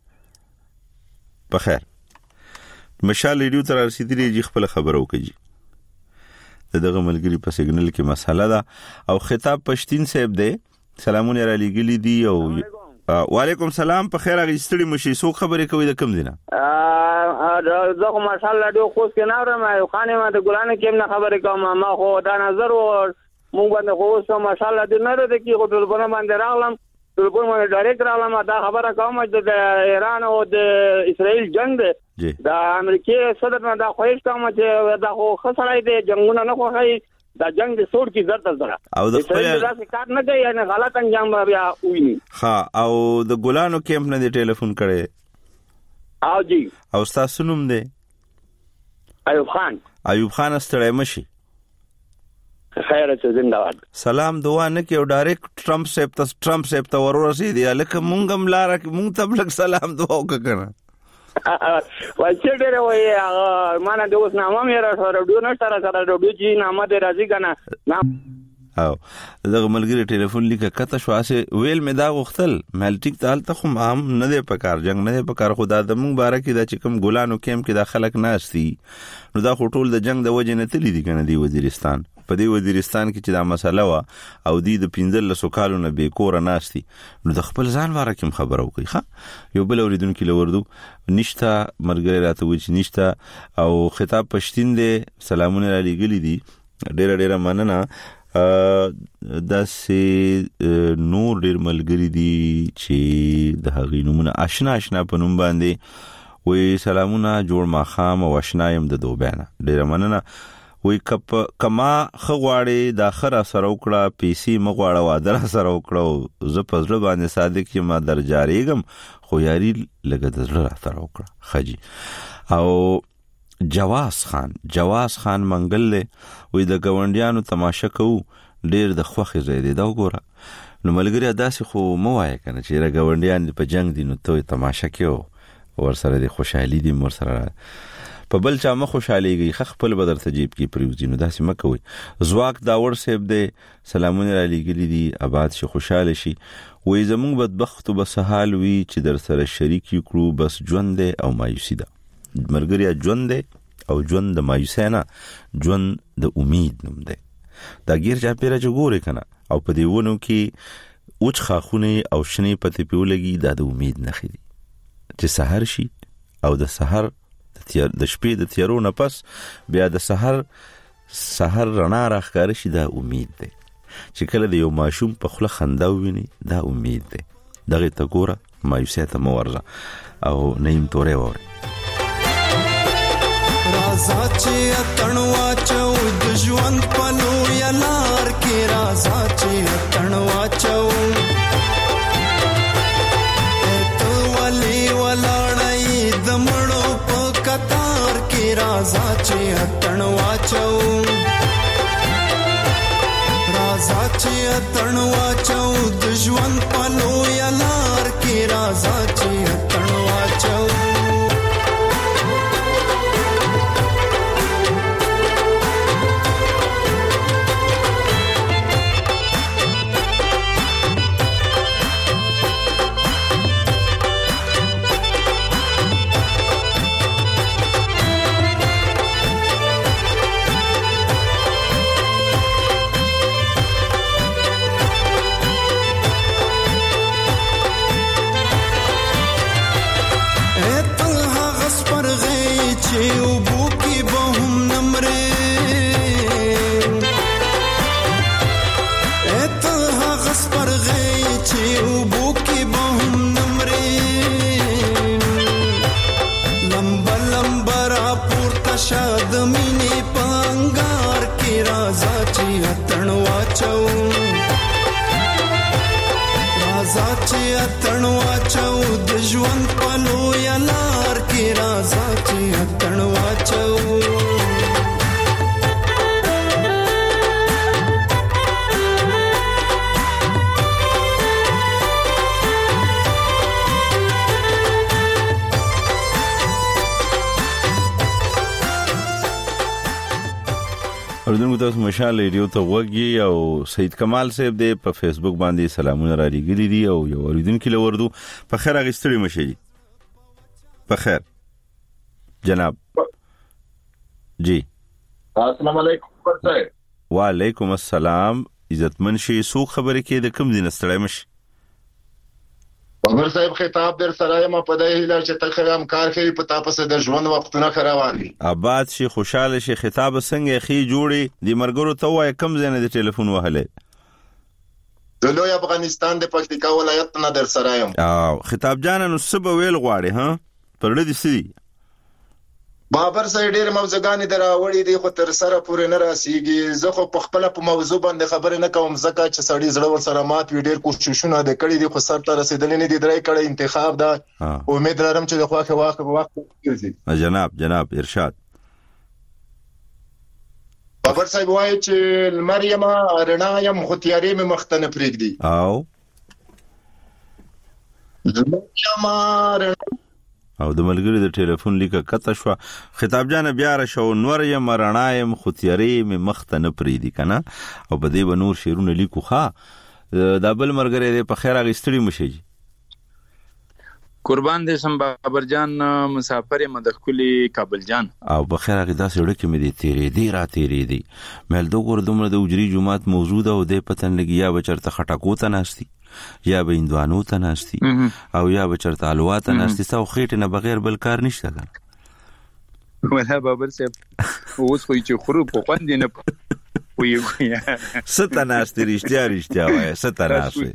په خیر مشال ریډیو تر رسیدلی جی خپل خبرو کوي دغه ملګری په سیګنل کې مساله ده او خطاب پښتين صاحب دی سلامونه را لګلی دی او وعلیکم سلام په خیر هغه جستړي مشه سو خبرې کوي د کم دینه زه ماشاءالله ډېر خوش کې نه ورم یو خانه ما د ګلانو کې نه خبرې کوم ما خو دا نظر و مونږ باندې خو سم ماشاءالله دې نه رده کې خو ټول باندې راغلم ټول باندې ډایرکټ راغلم دا خبره کوم چې د ایران او د اسرائیل جنگ دی د امریکای صدر نه دا خوښ کوم چې دا خو خسرای دی جنگونه نه خوښي دا جنگ د سور کی زړه زړه او د خپل داسې کار نه کوي نه غلط انجام بیا ویني ها او د ګلانو کیمپ نه دی ټلیفون کړي او جی او تاسو نوم دی ایوب خان ستړی مشي خیر ته زنده‌باد سلام دعا نه کې او ډایرکټ ټرمپ سیب ته ورورسي دی لکه مونږم لار مونږ ته بل سلام دعا وکړه وای چې ډېر وای مانه د اوس نامه مې را سره ډو نه سره ډو چې نامه دې راځي کنه او دغه ملګری ټلیفون لیکه کته شو اسه ویل مې دا غختل مالټیک تال ته خو عام نه دی پکار جنگ نه دی پکار خدا د مونږ باره کې دا چې کوم ګلانو کېم کې دا خلک ناشتي نو دا خو ټول د جنگ د وجه نه تللی دي کنه دی وزیرستان په دې وزیرستان کې چې دا مسله وا او د 15 کالو نه به کور ناشتي نو د خپل ځان باره کې خبرو کوي ښه یو بل اوریدونکو لوردو نشتا مرګره راته وچ نشتا او خطاب پښتين دي سلامونه علی ګلی دي ډېر مننه دا سي نور ډېر ملګری دي چې د هغې نومونه آشنا په نوم باندې وې سلامونه جوړ ماخام او آشنایم د دوبانه ډېر مننه وې کما خغواړي د اخر سره وکړه پیسې مغواړه وادر سره وکړه ز پزړه باندې صادق چې ما درجارېګم خو یاري لګه د زړه سره وکړه خجی او جواز خان منګل له وې د گاونډیانو تماشا کوو ډېر د خوخي زیاده دا وګوره نو ملګری داسې خو مو وای کنه چې را گاونډیان په جنگ دي نو ته تماشا کیو ور سره د خوشحالي دي مر سره په بل چا مخ خوشاليږي خپل بدر تجيب کی پریوزي نو داسې مکوي زواک داور صاحب دې سلامونه علی ګلی دي آباد شي خوشاله شي وې زمونږ بدبخت وبسحال وی چې در سره شریک کړو بس ژوند او مایوسی ده مرګریا ژوند او ژوند د مایوسینا ژوند د امید نوم ده دا غیر چا پیره جوړه کنه او په دیونو کې اوچ خاخونه او شنه پتی پیولګي د امید نه خېدي چې سحر شي او د سحر د شپې د تیارو نه پس بیا د سحر رڼا راخکار شي دا امید ده چې کله د یو ماشوم په خله خندا ویني دا امید ده دغه ته ګوره مایوسیت مورزه او نیم تورې وره رازا چې اتنوا چو د ژوند پلو یلار کې رازا چې اتنوا چو ته ولي ولاړې د مړو په قطار کې رازا چې اتنوا چو رازا چې اتنوا چو د ژوند پلو یلار کې رازا چې اتنوا چو اردن تاسو مشال ریډیو ته وګي او سید کمال صاحب دې په فیسبوک باندې سلامونه را لګیلي دي او یو اوریدونکو لوردو په خیر غستړي مشي په خیر جناب جی السلام علیکم صاحب وعلیکم السلام عزتمن شي سو خبرې کې د کوم دین ستړی مشي عمر صاحب خطاب در سره ما په دې هیله چې تل هم کار کوي په تاسو د ژوند وختونه خروان دي آباد شي خوشاله شي خطاب څنګه خي جوړي د مرګرو ته وای کم زنه د ټلیفون وهله د لوی افغانستان د پکتیکا ولایت نه در سره یم خطاب جان نو سبا ویل غواړي ها پر دې سړي بابر صاحب ډېر موضوعګانی دراوړي دي خو تر سره پورې نه راسيږي زه خو په خپل په موضوع باندې خبرې نه کوم ځکه چې سړی زړه ور سره مات وی ډېر کوششونه د کړې دي خو سر ته رسیدلې نه دي درې کړه انتخاب ده امید لرم چې د خواخه وخت ګرځي جناب ارشاد بابر صاحب وایي چې مریم رڼا یم خو تیارې مې مختنه پرېږدي او مریم او د ملګری د ټلیفون لیکه کته شو. خطاب جان بیا را شو نور یم رڼایم خو تیارې مې مخ ته نه پریدي کنه او په دې به نور شعرونه لیکو. ښه دا بل ملګری دی په خیر اغستړي مشي قربان دې سم بابر جان مسافر مدخلی کابل جان او په خیر اغدا سره کې مې دې تیرې دی مل دوګور دومره د اجري جمعات موجود او د پتن لګي یا بچرته خټکو ته ناشتي یا به اندوانو ته ناشتي او یا بچرته الوا ته ناشتي سو خېټه نه بغیر بل کار نشته کنه ولا بابر صاحب اوس خو چې خرو په خوند نه وي ست ناشتي رښتیا وای ست ناشتي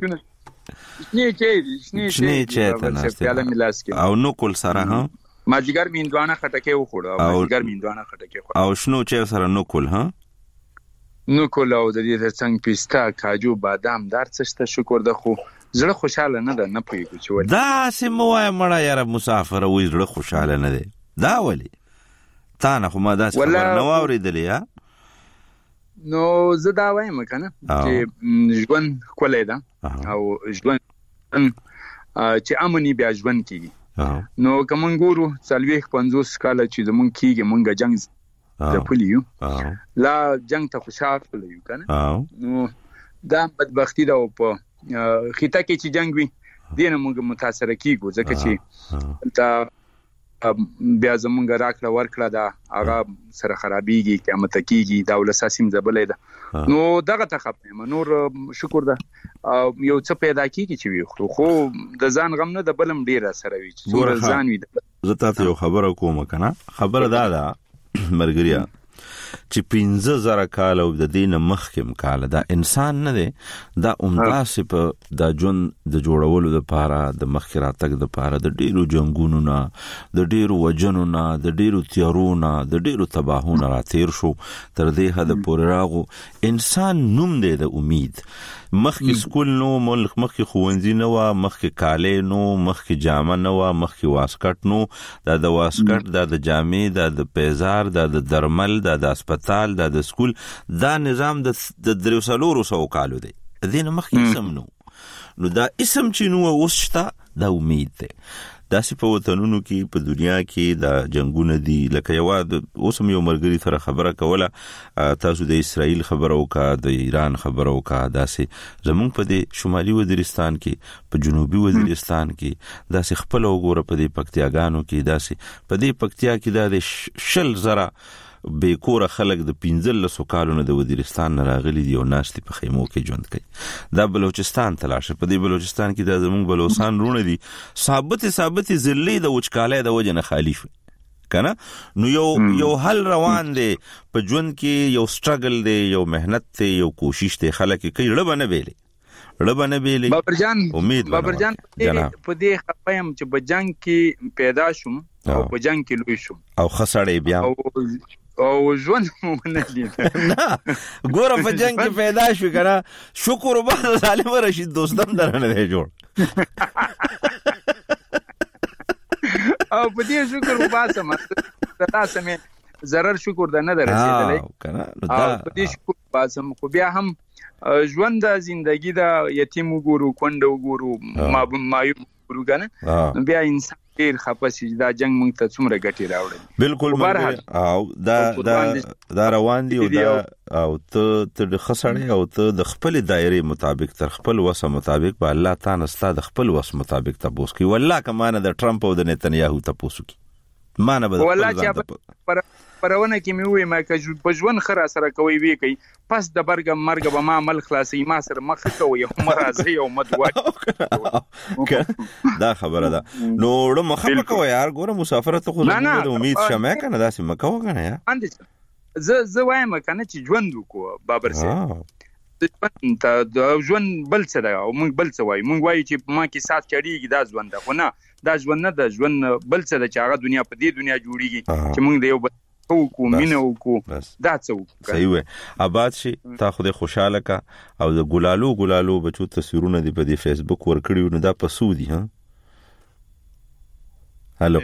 شنه چې ته ناشته او نو کول سره ها ماجګر میندوانه خټکه وخوړه او ماجګر میندوانه خټکه خو او شنو چې سره نو کول ها نو کول او د دې څنګه پستا کاجو بادام دار څه شکر ده خو زړه خوشاله نه ده نه پېږو چې دا سموای مړه یاره مسافر وې زړه خوشاله نه ده دا ولی تا نه خو ما دا خبر نه واورېدلې ها نو زه دا وایم کنه چې ژوند کولای ده او ژوند چې امني بیا ژوند کیږي نو کوم ګورو 40-50 کال چې زمون کیږي مونږه جنگ پولیو لا جنگ ته خوشاله یو کنه نو دا بدبختی ده په خیته کې چې جنگ وي دینه موږ متاثر کیږو ځکه چې دا بیا زمونږ راکړه ورکړه دا هغه سره خرابېږي قیامت کېږي دا ولساسیم زبلې ده نو دغه ته خپم نور شکر ده یو څه پیدا کیږي چې وي خو د ځان غم نه د بلم ډیر سره وي چې ځان وي زه تاسو یو خبره کوم کنه خبره دا مرګریا چې 15000 کال او د دین مخکم کال دا انسان نه دی دا عمداسه په د جون د جوړولو د پاره د مخکراتک د پاره د ډیرو جنگونو نه د ډیرو وجنو نه د ډیرو تیارونو د ډیرو تباہونو را تیر شو تر دې حد پورې راغو انسان نوم دی د امید مخکې سکول نو مخکې خوندې نو مخکې کالې نو مخکې جامه نو مخکې واسکټ نو دا د واسکټ دا د جامې دا د پیزار دا د درمل دا د هسپتال دا د سکول دا نظام د 300 کالو دی دین مخکې اسم نو دا اسم چې نو اوس شته دا امید دی داسې په وطنونو کې په دنیا کې دا جنگونه دي لکه یو اوس یو مرګري سره خبره کوله تاسو د اسرائیل خبرو کا د ایران خبرو کا داسې زمونږ په د شمالي وزیرستان کې په جنوبي وزیرستان کې داسې خپل وګوره په د پکتیاګانو کې داسې په د پکتیا کې د شل زره به کور خلک د 15 کالونو د وزیرستان راغلي دي او ناشتي په خیمو کې ژوند کوي دا بلوچستان تلاشه په دې بلوچستان کې د زمونږ بلوچستان رونه دي ثابت ذلې د وچکالۍ د وجه نه خالی شو کنه نو یو حل روان دی په ژوند کې یو سټرګل دی یو مهنت دی یو کوشش دی خلک کوي ربانه بیلی بابر جان امید بابر جان په دې خپم چې په جنگ کې پیدا شوم او په جنگ کې لوی شوم او خسړې بیا او ژوند مونږ نه لید نه ګوره په جنگ کې پیدا شو کنه شکر وباسه ظالم رشید دوستم درنه دی جوړ او په دې شکر وباسه مته تاسو مې zarar شکر ده نه درسیدلې کنه په دې شکر وباسم خو بیا هم ژوند د ژوندۍ د یتیم وګورو کونډه وګورو مایو وګورو کنه بیا انسان ډیر خپسي دا جنگ مونږ ته څومره ګټي راوړل بالکل او دا روان دي او ته د خسړې او ته د خپل دایره مطابق تر خپل وسه مطابق به الله تعالی ستاسو د خپل وسه مطابق تاسو کی والله کمانه د ټرمپ او د نتنیاهو تاسو کی مانه به والله چې پرونه کې مې وې ما که په ژوند خره سره کوي وی کوي پس د مرګ به ما عمل خلاصي ما سره مخ کوي مرزي او مدوي دا خبره ده نو له مخه کوي یار ګوره مسافر ته خو د امید شمه کنه داسې مکو کنه یا زه وایم کنه چې ژوند وکړو بابر سي د ژوند بل څه ده او موږ بل څه وای موږ وای چې ما کې سات چړيږي دا ژوند ده خو نه دا ژوند نه ده ژوند بل څه ده چې هغه دنیا په دې دنیا جوړیږي چې موږ د یو کو مینه کو دا څه صحیح وي آباد شي تا خو دې خوشاله کا او د ګلالو بچو تصویرونه دی په دې فیسبوک ور کړیو نو دا پسودي ها هالو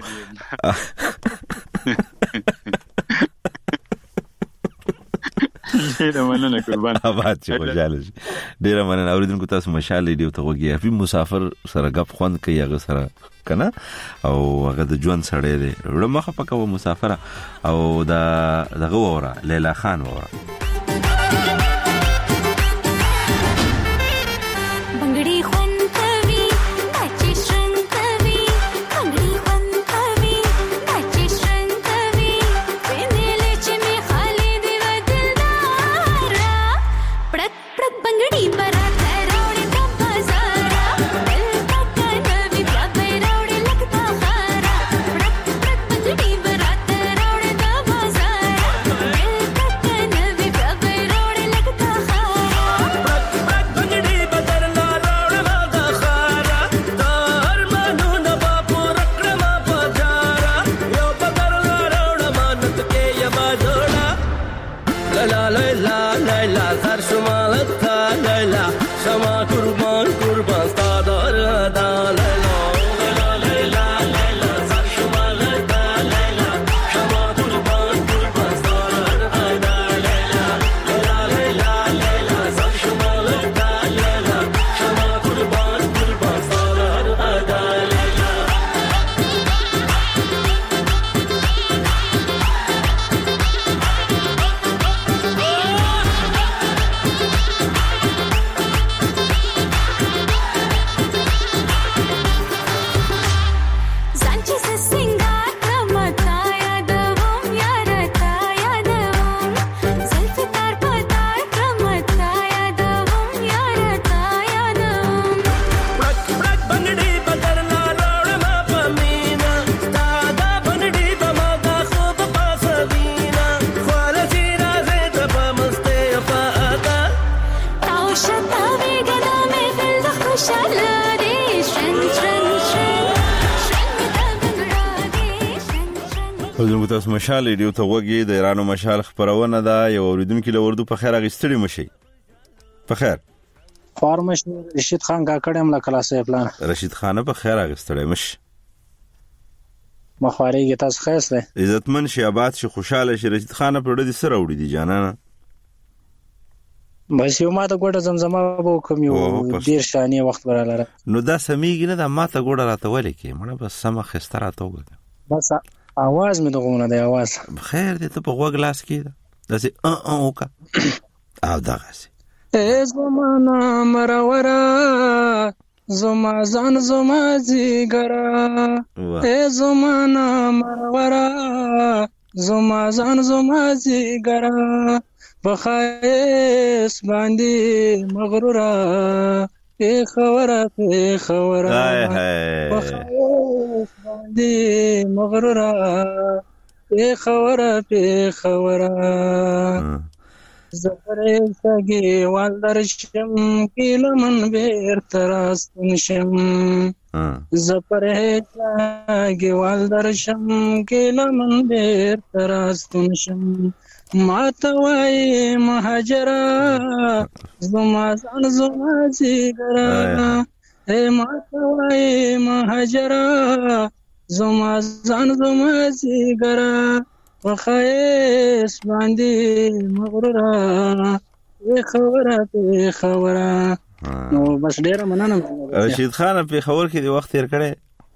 ډیره مننه قربان آباد شي خوشاله شي ډیر مننه اوریدونکو تاسو مشال ریډیو ته وګورئ په مسافر سره غپ خوند کوي هغه سره کنه او هغه د ژوند سره دی ورمخه پکوه مسافر او دغه وره لیلا خان وره تاسو مشال ریډیو ته وګورئ د ایرانو مشال خبرونه ده یو اوریدونکو له وردو په خیر اغستړي مشي په خیر فارمش رشید خان کاکړم لا کلاسه پلان رشید خان په خیر اغستړي مش مخاري تاسو خاصه عزتمن شي آباد شي خوشاله شي رشید خان په ډېر سره وړي دي جانانه بس یو ماته ګوډه زمزمه به کوم یو ډیر شانې وخت براله نو دا سميږي نه دا ماته ګوډه راته ولې کې مړه بس سم خستره توګه بس आवाज مې دغونه دی आवाज خیر دې ته په غوږ لاس کې داسې اوکا او دغه ای زمانہ مرورا زما ځان زما زیګرا ای زمانہ مرورا زما ځان زما زیګرا بخایس باندې مغرورا ای خبره بخایس باندې مغرورا ای خبره زفره سگی والدرشم کیلمن بیر تراستن شم زفره سگی والدرشم کیلمن بیر تراستن شم ماتوای مهاجرا زما ځان زما زیګرا اے ماتوای مهاجرا زما ځان زما زیګرا وخایس باندې مغرورا ای خبره نو بس ډیر مننه رشید خان په خبر کې د وخت تیر کړي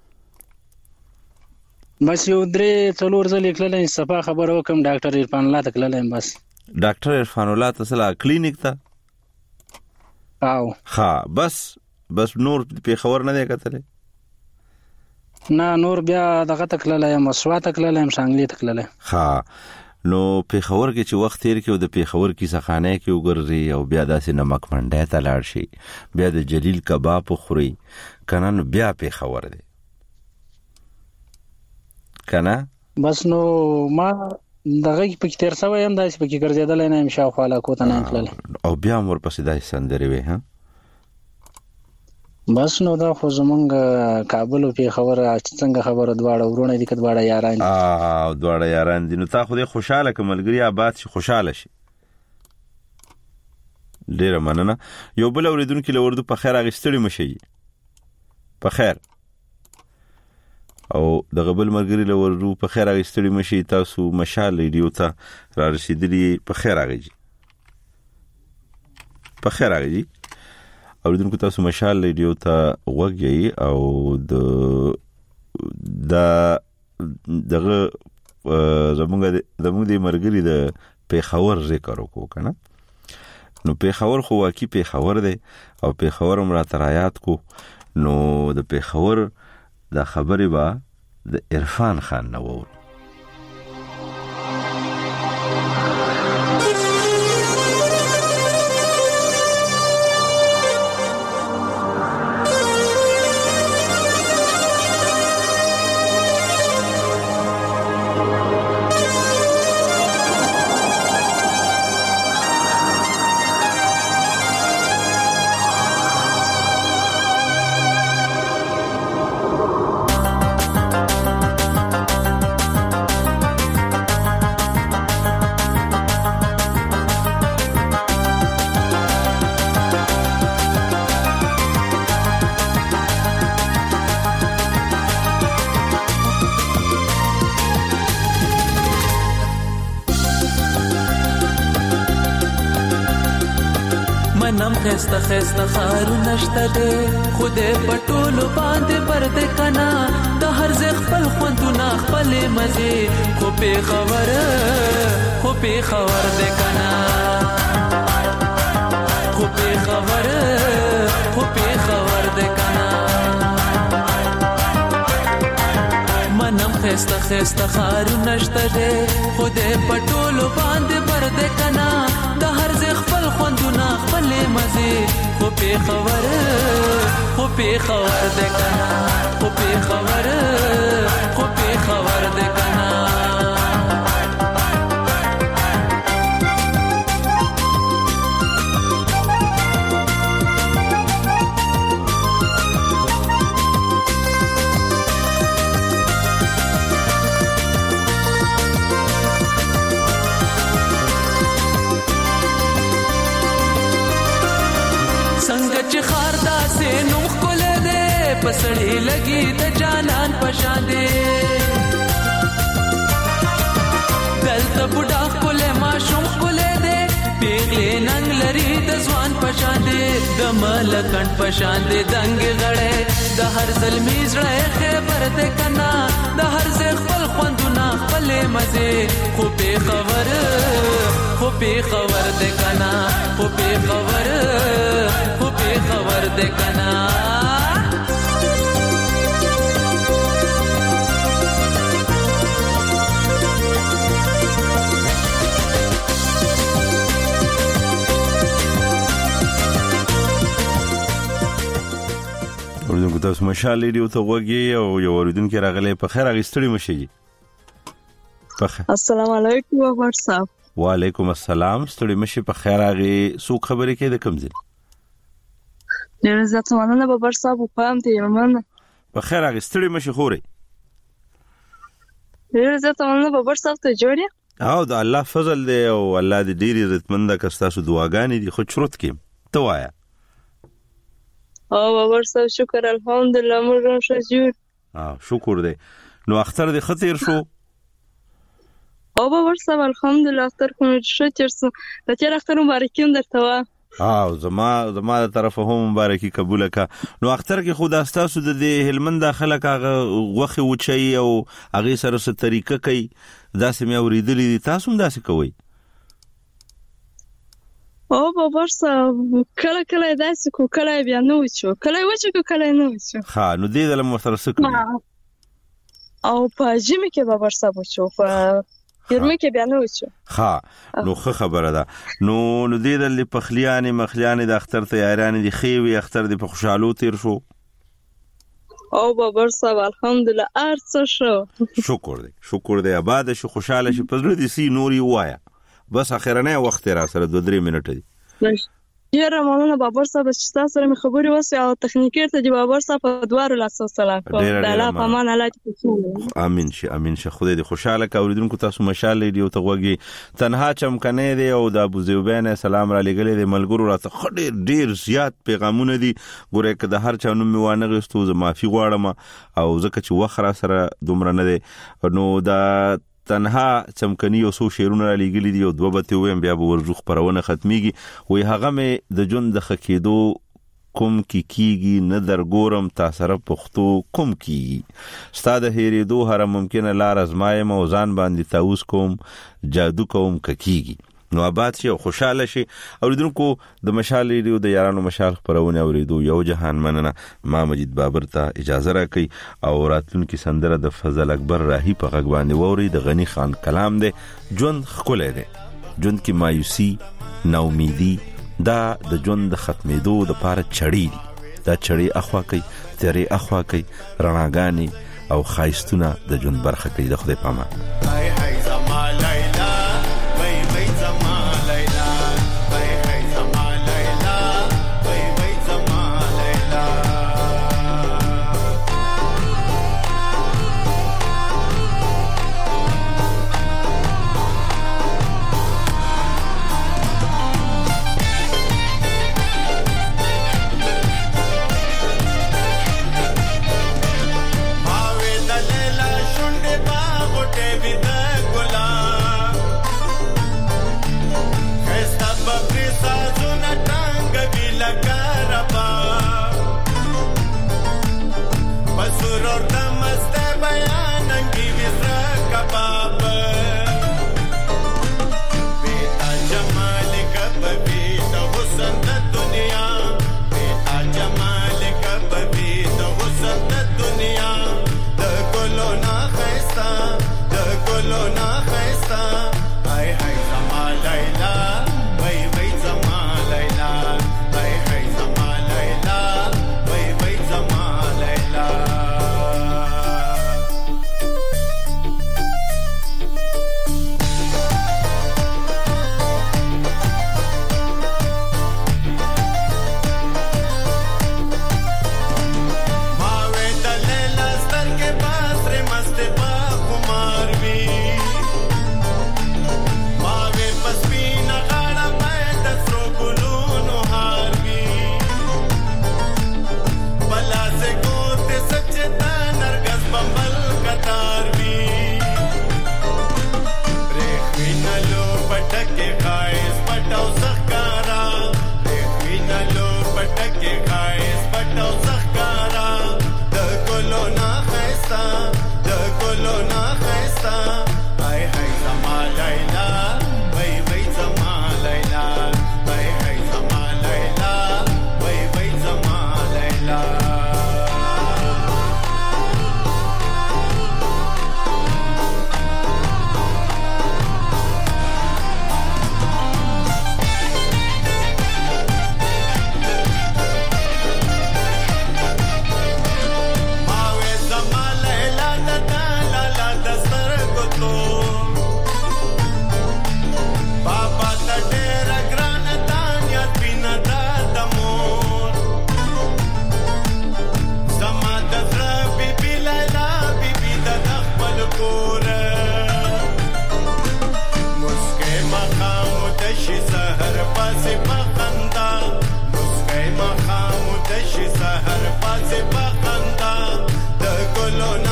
بس یو درې څلور ځل کله صفه خبر وکم ډاکټر عرفان الله تکلم بس ډاکټر عرفان الله تسلا کلینیک ته او ها بس نور په خبر نه دی کتل نه نور بیا دغه تکللای مسوا تکللای شانګلی تکللای ها نو په خبر کې چې وخت تیر کې د په خبر کې سخانه کې وګرځي او بیا داسې نمک منډه ته لاړ شي بیا د جلیل کباب خوري کنه نو بیا په خبر دی کنه بس نو ما دغه په تیر سوي هم داسې په کې ګرځیدل نه هم شاوخوا لا کوته نه تلل او بیا مور پسې داسې سندري وي ها بس نو دا خو زمونږ کابل او په خبره څنګه خبره دواړه ورونه دي کډواړه یاران او دواړه یاران دي نو تا خو دې خوشاله کملګری آباد شي خوشاله شي ډیر مننه یو بل اوریدونکو له وردو په خیر اغستړي مشي په خیر او دغه بل مرګري له وردو په خیر اغستړي مشي تاسو مشال ریډیو ته را رسیدلی په خیر اغږي په خیر اغږي اوریدونکو تاسو مشال ریډیو ته وګورئ او دغه زموږ د مرګري د پیښور ذکر وکړو کنه. نو پیښور خو واقعي پیښور دی او پیښور هم را ترایات کو. نو د پیښور د خبرې با د عرفان خان نو خسته خسته خارو نشته دے خوده پټولو باندې پرده کنا د هر ځای خپل خوندونه خپل مزه خو په خبر دے کنا خو په خبر دے کنا منم خسته خسته خارو نشته دے خوده پټولو باندې پرده کنا د هر ځای خپل خوندونه خپل مزه خو په خبر دے کنا خو په خبر دے کنا پسړی لګي د جانان پشاندې دلته بوډا کوله ما شوم کوله دې پیغلې ننګ لري د ځوان پشاندې د ملکن پشاندې دنګ غړې د هر ظلمي زړه خبر دې کنا د هر ځای خپل خوندونه خپل مزه خو په خبر دې کنا خو په خبر دې کنا اوریدونکو تاسو مشال ریډیو ته وګورئ او یو اوریدونکو راغلی په خیر اغستړي مشي. السلام علیکم واتساپ. وعلیکم السلام. ستړي مشي په خیر اغي سو خبرې کې د کمزل ډیر زړه مننه په واتساپ په پام ته مننه په خیر اغستړي مشي خوري ډیر زړه مننه په واتساپ ته جوړه او د الله فضل دی او الله دې ډیر عزتمند کستا سو دعاګانې دي خو شروط کې توایا او ورسره شکر الحمدلله موږ ښه جوړ شکر دی. نو اختر دې خطر شو او ورسره الحمدلله اختر کوم ښه چرسو د چر اختر مبارکیم درته وا زما د طرفه هم مبارکي قبول کا. نو اختر کې خدا ستاسو د هلمند داخله کاغه غوخه وچي او هغه سره څه طریقه کوي داسې مې اوریدلې دي تاسو هم داسې کوي او ورسره کله داسې کو کله بیا نو وچو کله کله نو وچو نو دې د مستر سکو او په جمی کې ورسره وچو په یرمه کې بیا نو وچو نو خبره ده. نو دې د مخلیانې د اختر تیارانې دي خېوي اختر دې په خوشحالو تیر شو او ورسره الحمدلله ارڅ شو شکر دی آباد شو خوشاله شي په زړه دې سي نوري وایا بس اخرنه وخت را سره 2-3 منټه دي یاره مونږه بابر صاحب چې تاسو سره مې خبري وسه او تخنیکی ته دی بابر صاحب په دوار الله سلام کوم د الله په امان الله دې امين شي خدای دې خوشاله کا اوریدونکو تاسو مشال ریډیو ته وګي تنها چمکنه دی او د ابو زیوبین سلام را لګلې د ملګرو راته ډیر زیات پیغامونه دي ګوره ک د هر چا نوم وانه غستو ز معافي غواړم او زکه چې وخره سره دومره نه دی نو دا تنها چمکنی او سو شیرونه لګلی دی او دوه بته ویم بیا به ورزخ پرونه ختميږي وای هغه مې د جون د خکېدو کوم کیږي نه درګورم تا سره پښتو کوم کیږي ستاد هېریدو هر ممکنه لار ازمایم او ځان باندې تاوس کوم جادو کوم کیږي نو آباد شي او خوشاله شي اوریدونکو د مشال ریډیو د یارانو مشال خبرونه اوریدو یو جهان مننه ما مجید بابر ته اجازه راکړي او راتلونکي سندره د فضل اکبر راهی په غږ باندې ووري د غنی خان کلام دی ژوند خکله دی ژوند کې مایوسی ناامیدي دا د ژوند ختمېدو د پاره چړې دي دا چړې اخوا کوي تیرې اخوا کوي رڼاګانې او خایستونه د ژوند برخه کوي د خدای په امان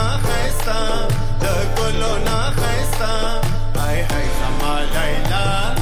لا